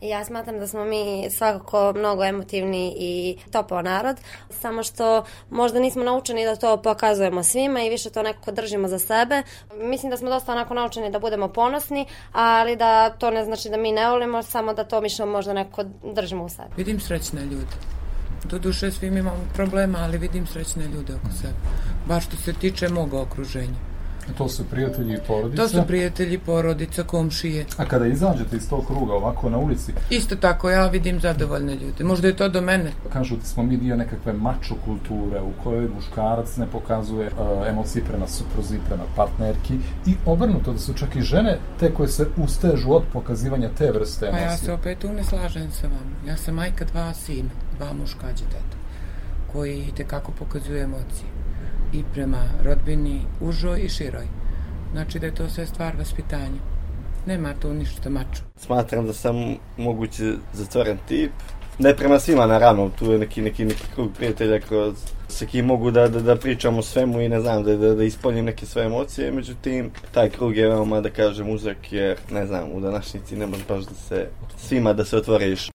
Ja smatram da smo mi svakako mnogo emotivni i topao narod, samo što možda nismo naučeni da to pokazujemo svima i više to nekako držimo za sebe. Mislim da smo dosta onako naučeni da budemo ponosni, ali da to ne znači da mi ne volimo, samo da to mišljamo možda nekako držimo u sebi. Vidim srećne ljude. Doduše svim imamo problema, ali vidim srećne ljude oko sebe. Baš što se tiče mog okruženja. To su prijatelji i porodice? To su prijatelji, porodica, komšije. A kada izađete iz tog kruga ovako na ulici? Isto tako, ja vidim zadovoljne ljude. Možda je to do mene. Kažu da smo mi dio nekakve mačo kulture u kojoj muškarac ne pokazuje emocije prema supruzi, prema partnerki i obrnuto da su čak i žene te koje se ustežu od pokazivanja te vrste emocije. Pa ja se opet tu ne slažem sa vama. Ja sam majka 2 sina, 2 muškađe deta, koji itekako pokazuju emocije. I prema rodbini užoj i široj. Znači da je to sve stvar vaspitanja. Nema tu ništa mačo. Smatram da sam moguće zatvoren tip. Ne prema svima naravno, tu je neki krug prijatelja sa kim mogu da pričam o svemu i ne znam, da ispoljim neke svoje emocije, međutim, taj krug je veoma, da kažem, uzak jer, ne znam, u današnjici ne može baš svima da se otvoriš.